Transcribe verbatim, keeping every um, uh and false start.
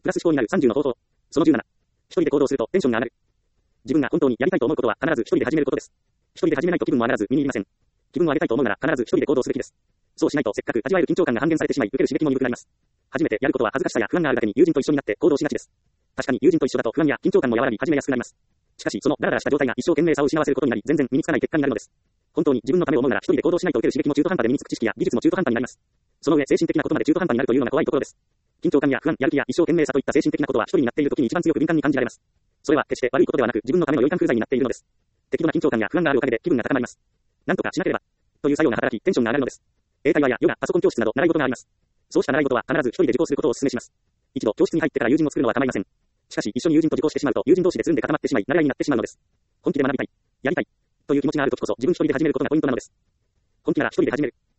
プラス思考になるさんじゅうの方法。そのじゅうなな。一人で行動するとテンションが上がる。自分が本当にやりたいと思うことは必ず一人で始めることです。一人で始めないと気分も上がらず身に入りません。気分を上げたいと思うなら必ず一人で行動すべきです。そうしないとせっかく味わえる緊張感が半減されてしまい、受ける刺激も鈍くなります。初めてやることは恥ずかしさや不安があるだけに友人と一緒になって行動しがちです。確かに友人と一緒だと不安や緊張感も和らぎ始めやすくなります。しかしそのダラダラした状態が一生懸命さを失わせることになり、全然身につかない結果になるのです。本当に自分のためを思うなら一人で行動しないと受ける刺激も中途半端で身につく知識や技術も中途半端になります。その上精神的なことまで中途半端になるというのが怖いところです。緊張感や不安、やる気や一生懸命さといった精神的なことは一人になっている時に一番強く敏感に感じられます。それは決して悪いことではなく自分のための良い感風材になっているのです。適度な緊張感や不安があるおかげで気分が高まります。なんとかしなければという作用が働きテンションが上がるのです。英会話やヨガ、パソコン教室など習い事があります。そうした習い事は必ず一人で受講することをお勧めします。一度教室に入ってから友人を作るのは構いません。しかし一緒に友人と受講してしまうと友人同士でつるんで固まってしまい、慣れ合いになってしまうのです。本気で学びたい、やりたいという気持ちがあるときこそ自分一人で始めることがポイントなのです。本気なら一人で始める。